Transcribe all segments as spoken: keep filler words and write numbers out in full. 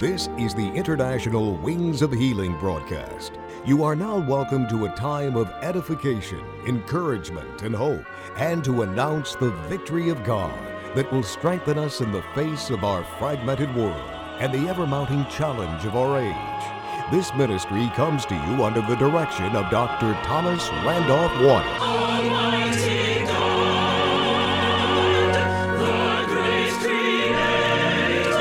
This is the International Wings of Healing broadcast. You are now welcome to a time of edification, encouragement, and hope, and to announce the victory of God that will strengthen us in the face of our fragmented world and the ever-mounting challenge of our age. This ministry comes to you under the direction of Doctor Thomas Randolph Wyatt. Almighty God, the great Creator,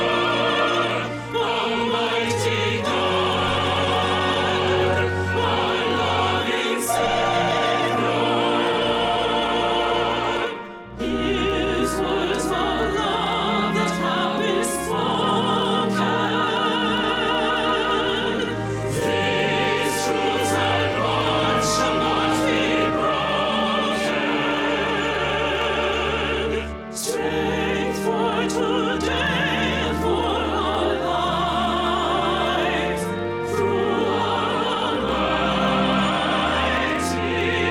Almighty God, our loving Savior. His words of love that have been spoken, these truths and bonds shall not be broken. Strength for today and for our lives, through our Almighty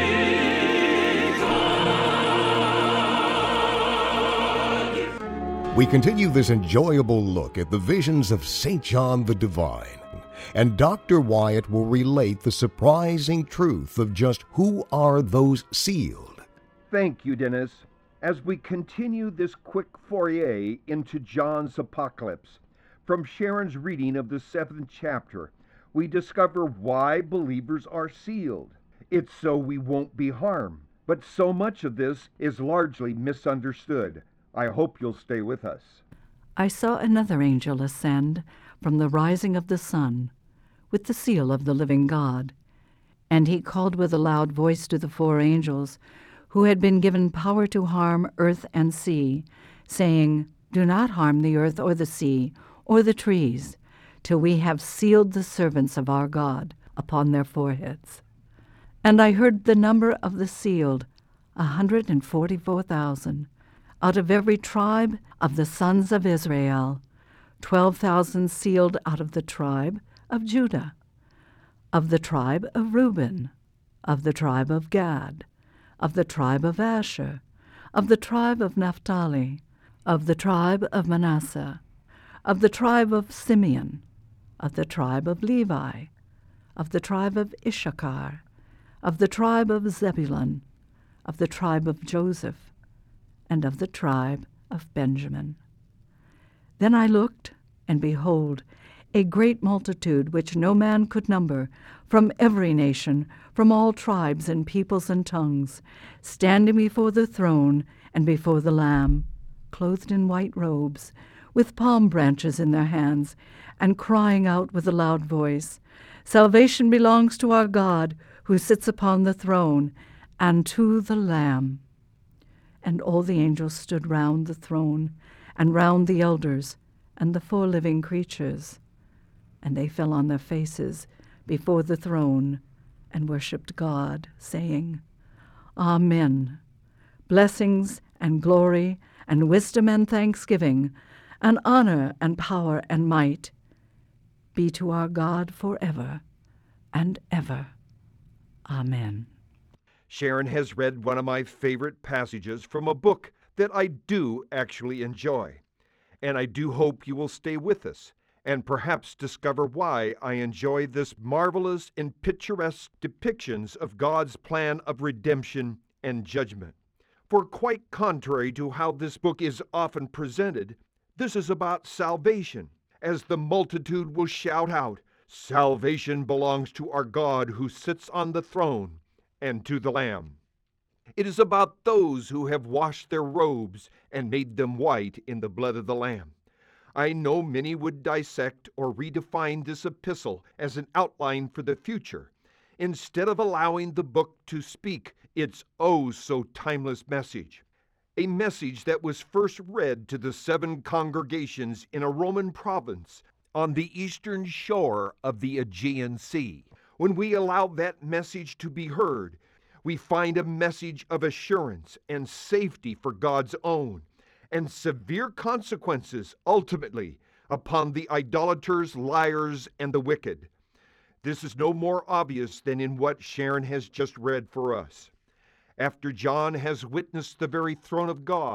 God. We continue this enjoyable look at the visions of Saint John the Divine, and Doctor Wyatt will relate the surprising truth of just who are those sealed. Thank you, Dennis. As we continue this quick foray into John's Apocalypse, from Sharon's reading of the seventh chapter, we discover why believers are sealed. It's so we won't be harmed. But so much of this is largely misunderstood. I hope you'll stay with us. I saw another angel ascend from the rising of the sun, with the seal of the living God. And he called with a loud voice to the four angels, who had been given power to harm earth and sea, saying, Do not harm the earth or the sea or the trees, till we have sealed the servants of our God upon their foreheads. And I heard the number of the sealed, a hundred and forty-four thousand, out of every tribe of the sons of Israel, twelve thousand sealed out of the tribe of Judah, of the tribe of Reuben, of the tribe of Gad, of the tribe of Asher, of the tribe of Naphtali, of the tribe of Manasseh, of the tribe of Simeon, of the tribe of Levi, of the tribe of Issachar, of the tribe of Zebulun, of the tribe of Joseph, and of the tribe of Benjamin. Then I looked, and behold, a great multitude which no man could number, from every nation, from all tribes and peoples and tongues, standing before the throne and before the Lamb, clothed in white robes, with palm branches in their hands, and crying out with a loud voice, Salvation belongs to our God, who sits upon the throne, and to the Lamb. And all the angels stood round the throne, and round the elders, and the four living creatures. And they fell on their faces before the throne, and worshipped God, saying, Amen. Blessings and glory and wisdom and thanksgiving and honor and power and might be to our God forever and ever. Amen. Sharon has read one of my favorite passages from a book that I do actually enjoy. And I do hope you will stay with us and perhaps discover why I enjoy this marvelous and picturesque depictions of God's plan of redemption and judgment. For quite contrary to how this book is often presented, this is about salvation, as the multitude will shout out, Salvation belongs to our God who sits on the throne and to the Lamb. It is about those who have washed their robes and made them white in the blood of the Lamb. I know many would dissect or redefine this epistle as an outline for the future, instead of allowing the book to speak its oh so timeless message. A message that was first read to the seven congregations in a Roman province on the eastern shore of the Aegean Sea. When we allow that message to be heard, we find a message of assurance and safety for God's own, and severe consequences, ultimately, upon the idolaters, liars, and the wicked. This is no more obvious than in what Sharon has just read for us. After John has witnessed the very throne of God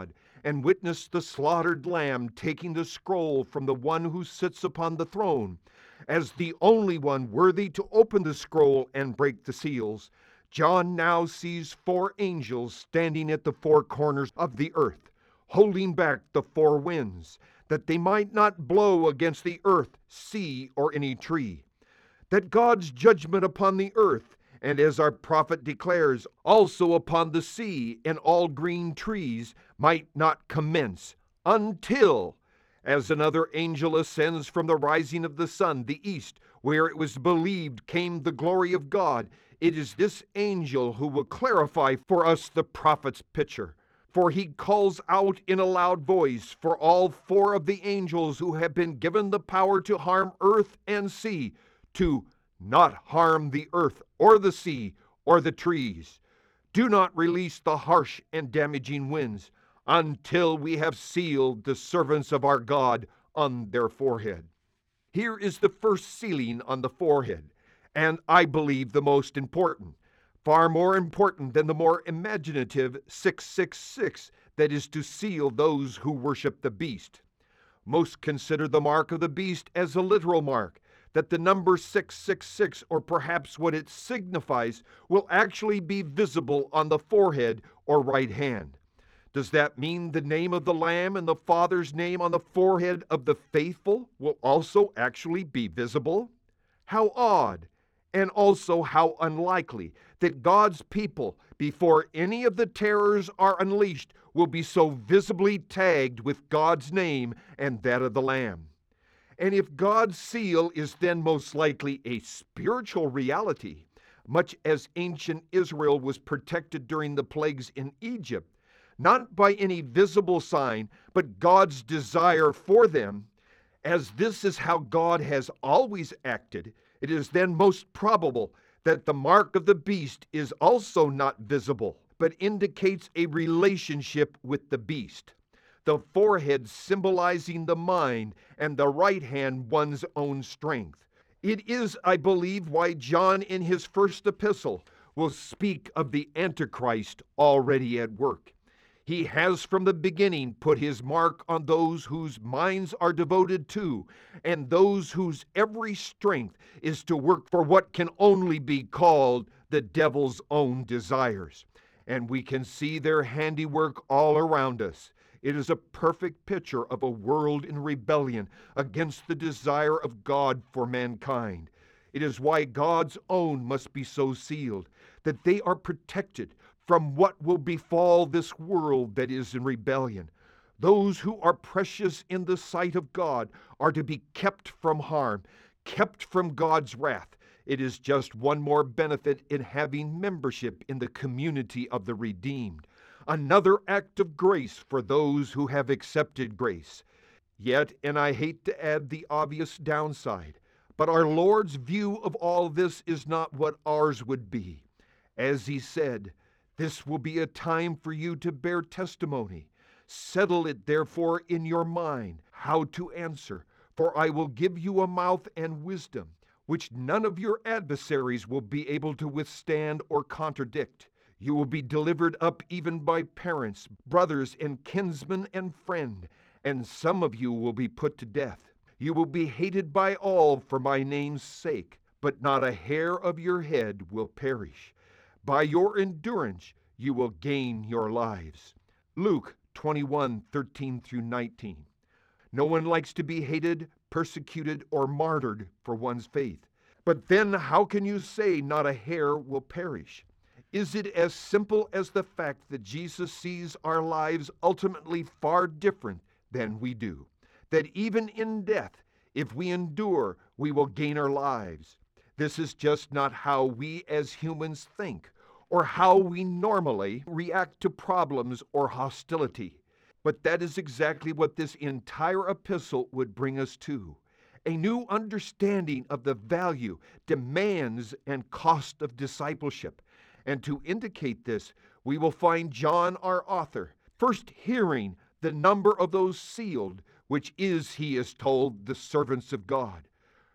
and witnessed the slaughtered lamb taking the scroll from the one who sits upon the throne. As the only one worthy to open the scroll and break the seals, John now sees four angels standing at the four corners of the earth, holding back the four winds, that they might not blow against the earth, sea, or any tree. That God's judgment upon the earth, and as our prophet declares, also upon the sea and all green trees, might not commence until, as another angel ascends from the rising of the sun, the east, where it was believed came the glory of God, it is this angel who will clarify for us the prophet's picture. For he calls out in a loud voice for all four of the angels who have been given the power to harm earth and sea, to not harm the earth or the sea or the trees. Do not release the harsh and damaging winds until we have sealed the servants of our God on their forehead. Here is the first sealing on the forehead, and I believe the most important, far more important than the more imaginative six six six, that is to seal those who worship the beast. Most consider the mark of the beast as a literal mark, that the number six six six, or perhaps what it signifies, will actually be visible on the forehead or right hand. Does that mean the name of the Lamb and the Father's name on the forehead of the faithful will also actually be visible? How odd, and also how unlikely, that God's people, before any of the terrors are unleashed, will be so visibly tagged with God's name and that of the Lamb. And if God's seal is then most likely a spiritual reality, much as ancient Israel was protected during the plagues in Egypt, not by any visible sign, but God's desire for them, as this is how God has always acted, it is then most probable that the mark of the beast is also not visible, but indicates a relationship with the beast. The forehead symbolizing the mind, and the right hand one's own strength. It is, I believe, why John in his first epistle will speak of the Antichrist already at work. He has from the beginning put his mark on those whose minds are devoted to, and those whose every strength is to work for what can only be called the devil's own desires. And we can see their handiwork all around us. It is a perfect picture of a world in rebellion against the desire of God for mankind. It is why God's own must be so sealed, that they are protected from what will befall this world that is in rebellion. Those who are precious in the sight of God are to be kept from harm, kept from God's wrath. It is just one more benefit in having membership in the community of the redeemed. Another act of grace for those who have accepted grace. Yet, and I hate to add the obvious downside, but our Lord's view of all this is not what ours would be. As he said, this will be a time for you to bear testimony. Settle it therefore in your mind how to answer, for I will give you a mouth and wisdom, which none of your adversaries will be able to withstand or contradict. You will be delivered up even by parents, brothers, and kinsmen and friend, and some of you will be put to death. You will be hated by all for my name's sake, but not a hair of your head will perish. By your endurance you will gain your lives. Luke twenty-one, thirteen through nineteen. No one likes to be hated, persecuted, or martyred for one's faith. But then how can you say not a hair will perish? Is it as simple as the fact that Jesus sees our lives ultimately far different than we do? That even in death, if we endure, we will gain our lives. This is just not how we as humans think, or how we normally react to problems or hostility. But that is exactly what this entire epistle would bring us to. A new understanding of the value, demands, and cost of discipleship. And to indicate this, we will find John, our author, first hearing the number of those sealed, which is, he is told, the servants of God.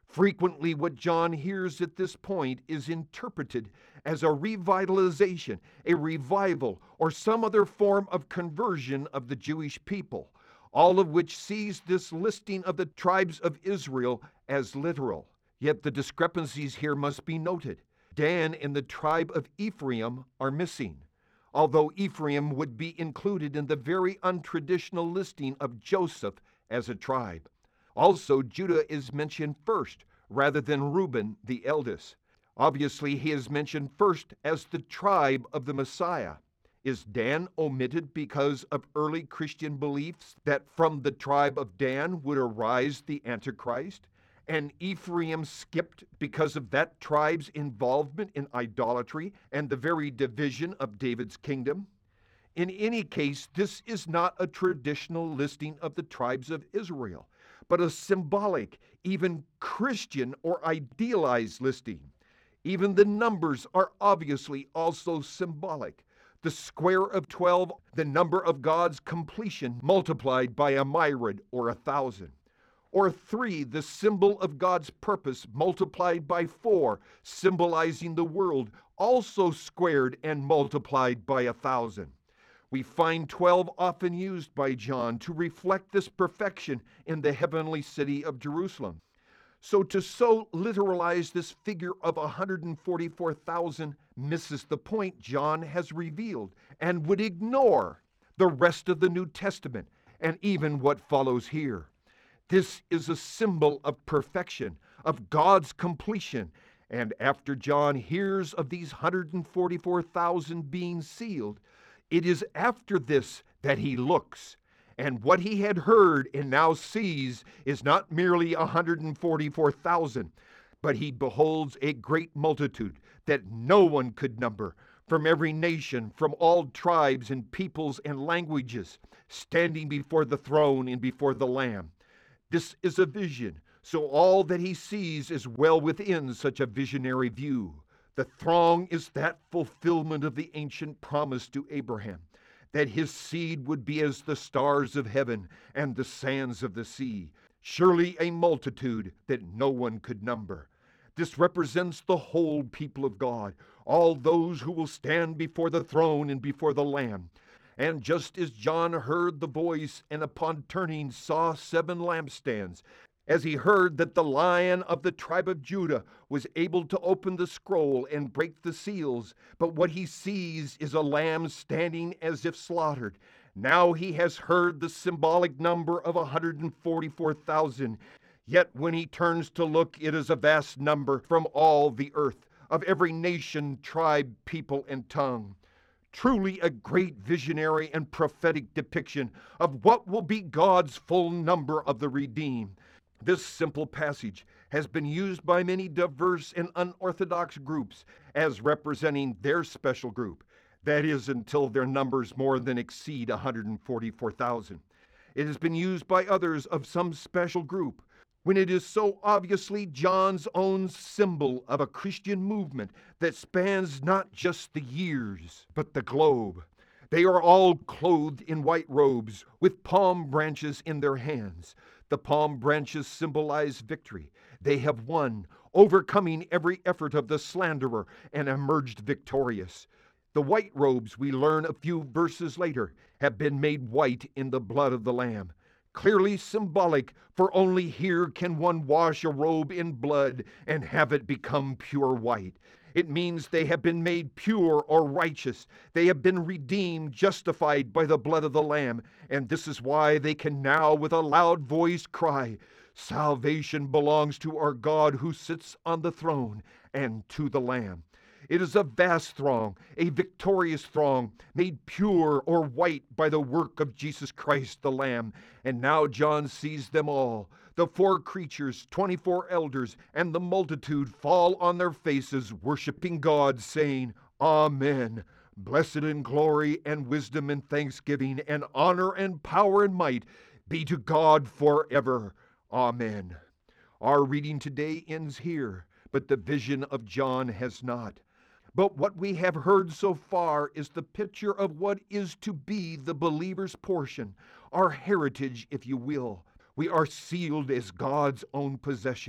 Frequently, what John hears at this point is interpreted as a revitalization, a revival, or some other form of conversion of the Jewish people, all of which sees this listing of the tribes of Israel as literal. Yet the discrepancies here must be noted. Dan and the tribe of Ephraim are missing, although Ephraim would be included in the very untraditional listing of Joseph as a tribe. Also, Judah is mentioned first, rather than Reuben, the eldest. Obviously, he is mentioned first as the tribe of the Messiah. Is Dan omitted because of early Christian beliefs that from the tribe of Dan would arise the Antichrist? And Ephraim skipped because of that tribe's involvement in idolatry and the very division of David's kingdom? In any case, this is not a traditional listing of the tribes of Israel, but a symbolic, even Christian or idealized listing. Even the numbers are obviously also symbolic. The square of twelve, the number of God's completion multiplied by a myriad or a thousand. Or three, the symbol of God's purpose multiplied by four, symbolizing the world, also squared and multiplied by a thousand. We find twelve often used by John to reflect this perfection in the heavenly city of Jerusalem. So to so literalize this figure of one hundred forty-four thousand misses the point John has revealed and would ignore the rest of the New Testament and even what follows here. This is a symbol of perfection, of God's completion. And after John hears of these one hundred forty-four thousand being sealed, it is after this that he looks. And what he had heard and now sees is not merely one hundred forty-four thousand, but he beholds a great multitude that no one could number, from every nation, from all tribes and peoples and languages, standing before the throne and before the Lamb. This is a vision, so all that he sees is well within such a visionary view. The throng is that fulfillment of the ancient promise to Abraham, that his seed would be as the stars of heaven and the sands of the sea, surely a multitude that no one could number. This represents the whole people of God, all those who will stand before the throne and before the Lamb. And just as John heard the voice and upon turning saw seven lampstands, as he heard that the Lion of the tribe of Judah was able to open the scroll and break the seals, but what he sees is a lamb standing as if slaughtered. Now he has heard the symbolic number of one hundred forty-four thousand. Yet when he turns to look, it is a vast number from all the earth, of every nation, tribe, people, and tongue. Truly a great visionary and prophetic depiction of what will be God's full number of the redeemed. This simple passage has been used by many diverse and unorthodox groups as representing their special group. That is, until their numbers more than exceed one hundred forty-four thousand. It has been used by others of some special group, when it is so obviously John's own symbol of a Christian movement that spans not just the years, but the globe. They are all clothed in white robes with palm branches in their hands. The palm branches symbolize victory. They have won, overcoming every effort of the slanderer, and emerged victorious. The white robes, we learn a few verses later, have been made white in the blood of the Lamb. Clearly symbolic, for only here can one wash a robe in blood and have it become pure white. It means they have been made pure or righteous. They have been redeemed, justified by the blood of the Lamb. And this is why they can now with a loud voice cry, "Salvation belongs to our God who sits on the throne and to the Lamb." It is a vast throng, a victorious throng, made pure or white by the work of Jesus Christ the Lamb. And now John sees them all. The four creatures, twenty-four elders, and the multitude fall on their faces, worshiping God, saying, "Amen. Blessed and glory and wisdom and thanksgiving and honor and power and might be to God forever. Amen." Our reading today ends here, but the vision of John has not. But what we have heard so far is the picture of what is to be the believer's portion, our heritage, if you will. We are sealed as God's own possession,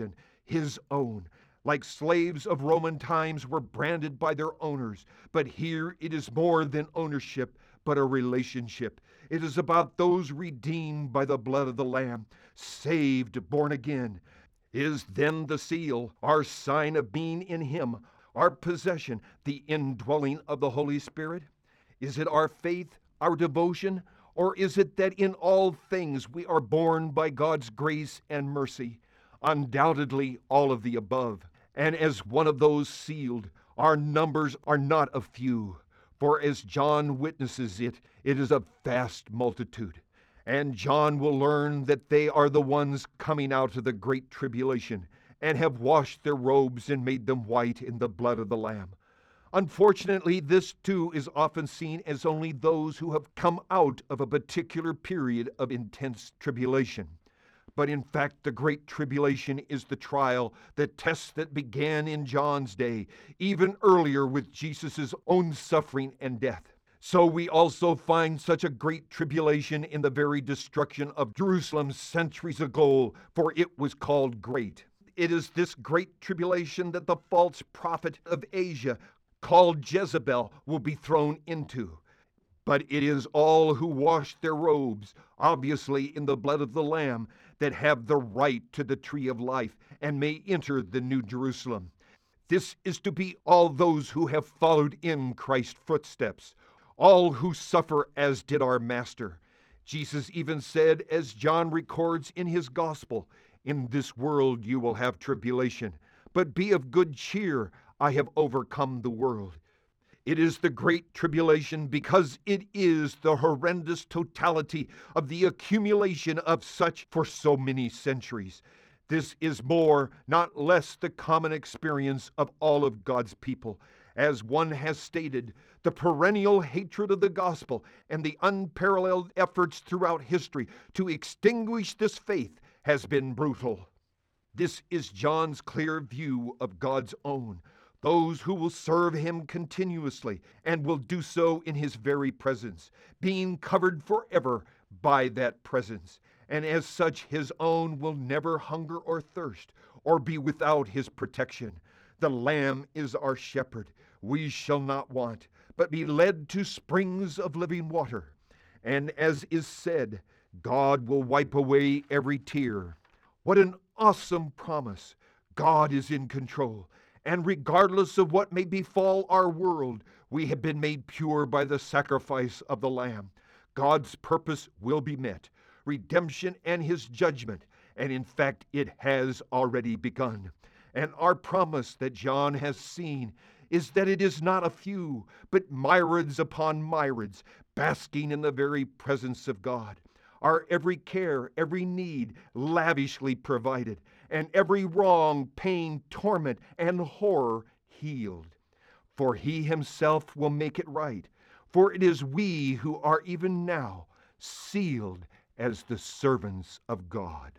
his own. Like slaves of Roman times were branded by their owners, but here it is more than ownership, but a relationship. It is about those redeemed by the blood of the Lamb, saved, born again. Is then the seal, our sign of being in him, our possession, the indwelling of the Holy Spirit? Is it our faith, our devotion, or is it that in all things we are born by God's grace and mercy? Undoubtedly all of the above. And as one of those sealed, our numbers are not a few, for as John witnesses it, it is a vast multitude. And John will learn that they are the ones coming out of the great tribulation, and have washed their robes and made them white in the blood of the Lamb. Unfortunately, this too is often seen as only those who have come out of a particular period of intense tribulation. But in fact, the Great Tribulation is the trial, the test that began in John's day, even earlier with Jesus' own suffering and death. So we also find such a great tribulation in the very destruction of Jerusalem centuries ago, for it was called great. It is this great tribulation that the false prophet of Asia, called Jezebel, will be thrown into. But it is all who wash their robes, obviously in the blood of the Lamb, that have the right to the tree of life and may enter the New Jerusalem. This is to be all those who have followed in Christ's footsteps, all who suffer as did our Master. Jesus even said, as John records in his gospel, "In this world you will have tribulation, but be of good cheer, I have overcome the world." It is the great tribulation because it is the horrendous totality of the accumulation of such for so many centuries. This is more, not less, the common experience of all of God's people. As one has stated, the perennial hatred of the gospel and the unparalleled efforts throughout history to extinguish this faith has been brutal. This is John's clear view of God's own, those who will serve him continuously and will do so in his very presence, being covered forever by that presence. And as such, his own will never hunger or thirst or be without his protection. The Lamb is our shepherd. We shall not want, but be led to springs of living water. And as is said, God will wipe away every tear. What an awesome promise. God is in control. And regardless of what may befall our world, we have been made pure by the sacrifice of the Lamb. God's purpose will be met, redemption and his judgment, and in fact it has already begun. And our promise that John has seen is that it is not a few, but myriads upon myriads, basking in the very presence of God. Our every care, every need lavishly provided, and every wrong, pain, torment, and horror healed. For he himself will make it right, for it is we who are even now sealed as the servants of God.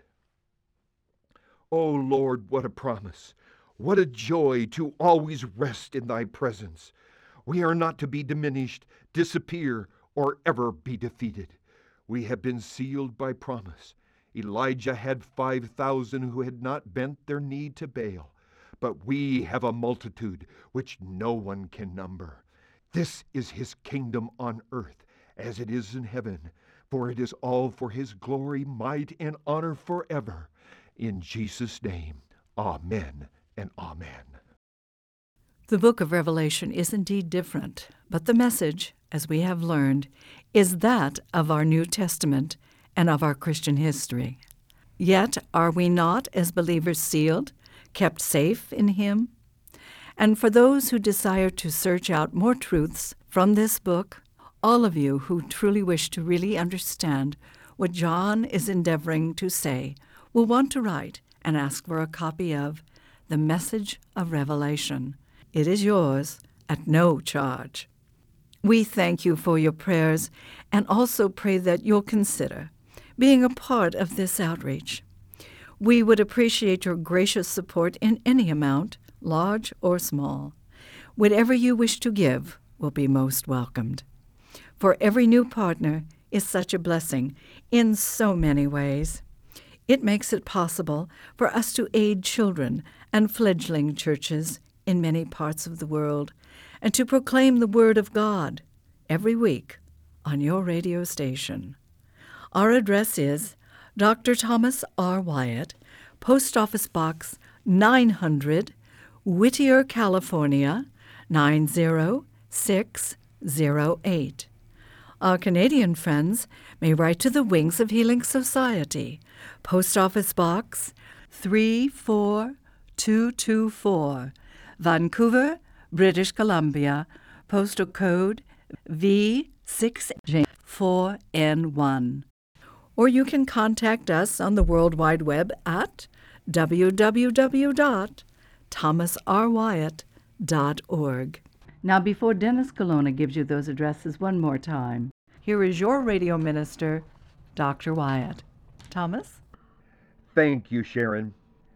O Lord, what a promise! What a joy to always rest in thy presence! We are not to be diminished, disappear, or ever be defeated. We have been sealed by promise. Elijah had five thousand who had not bent their knee to Baal, but we have a multitude which no one can number. This is his kingdom on earth as it is in heaven, for it is all for his glory, might, and honor forever. In Jesus' name, amen and amen. The book of Revelation is indeed different, but the message, as we have learned, is that of our New Testament and of our Christian history. Yet are we not, as believers, sealed, kept safe in him? And for those who desire to search out more truths from this book, all of you who truly wish to really understand what John is endeavoring to say will want to write and ask for a copy of The Message of Revelation. It is yours at no charge. We thank you for your prayers and also pray that you'll consider being a part of this outreach. We would appreciate your gracious support in any amount, large or small. Whatever you wish to give will be most welcomed. For every new partner is such a blessing in so many ways. It makes it possible for us to aid children and fledgling churches in many parts of the world and to proclaim the Word of God every week on your radio station. Our address is Doctor Thomas R. Wyatt, Post Office Box nine hundred, Whittier, California, nine zero six zero eight. Our Canadian friends may write to the Wings of Healing Society, Post Office Box three four two two four, Vancouver, British Columbia, postal code V six J four N one. Or you can contact us on the World Wide Web at w w w dot thomas r wyatt dot org. Now, before Dennis Colonna gives you those addresses one more time, here is your radio minister, Doctor Wyatt. Thomas? Thank you, Sharon.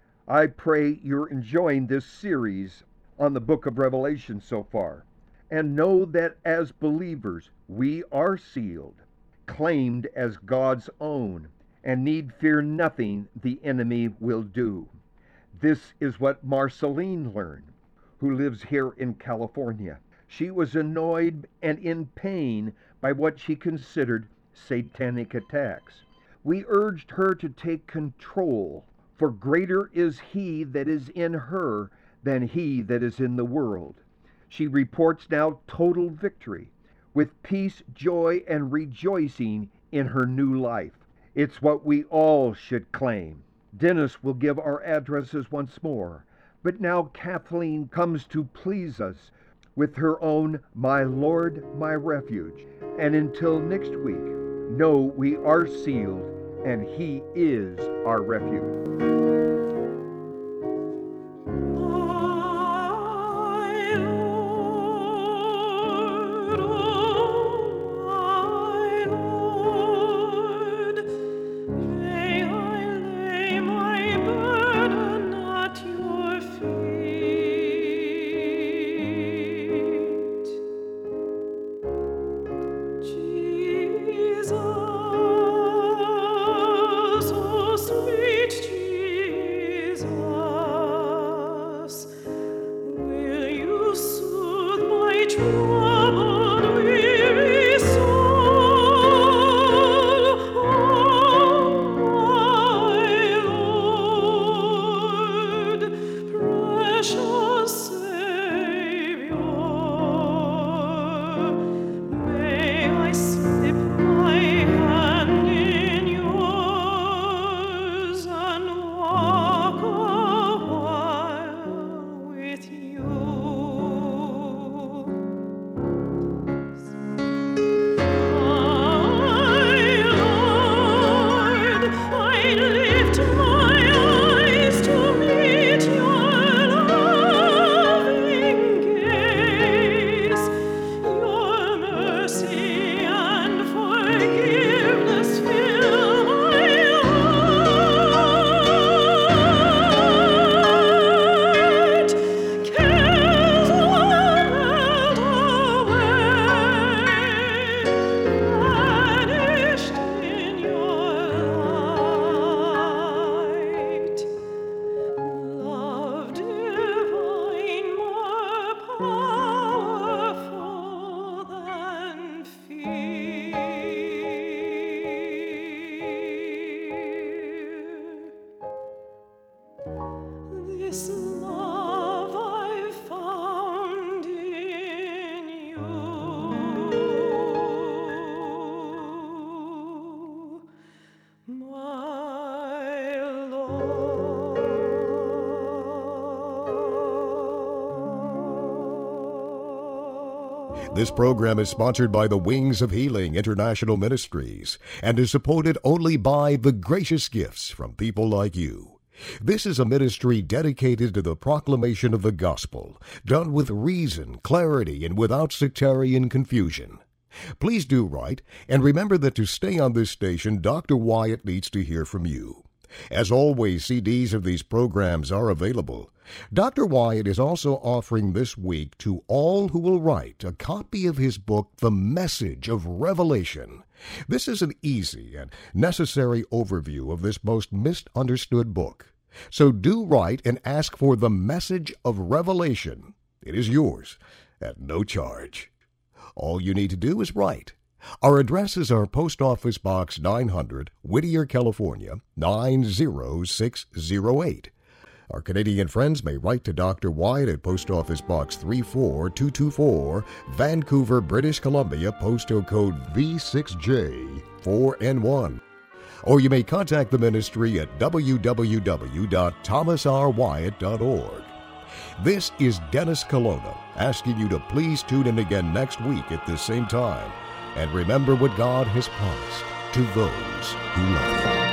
I pray you're enjoying this series on the book of Revelation so far, and know that as believers, we are sealed, claimed as God's own, and need fear nothing the enemy will do. This is what Marceline learned, who lives here in California. She was annoyed and in pain by what she considered satanic attacks. We urged her to take control, for greater is he that is in her than he that is in the world. She reports now total victory, with peace, joy, and rejoicing in her new life. It's what we all should claim. Dennis will give our addresses once more, but now Kathleen comes to please us with her own My Lord, My Refuge. And until next week, know we are sealed, and He is our refuge. This program is sponsored by the Wings of Healing International Ministries and is supported only by the gracious gifts from people like you. This is a ministry dedicated to the proclamation of the gospel, done with reason, clarity, and without sectarian confusion. Please do write, and remember that to stay on this station, Doctor Wyatt needs to hear from you. As always, C Ds of these programs are available. Doctor Wyatt is also offering this week to all who will write a copy of his book, The Message of Revelation. This is an easy and necessary overview of this most misunderstood book. So do write and ask for The Message of Revelation. It is yours at no charge. All you need to do is write. Our addresses are Post Office Box nine hundred, Whittier, California, nine zero six zero eight. Our Canadian friends may write to Doctor Wyatt at Post Office Box three four two two four, Vancouver, British Columbia, postal code V six J four N one. Or you may contact the ministry at w w w dot thomas r wyatt dot org. This is Dennis Colonna asking you to please tune in again next week at this same time. And remember what God has promised to those who love Him.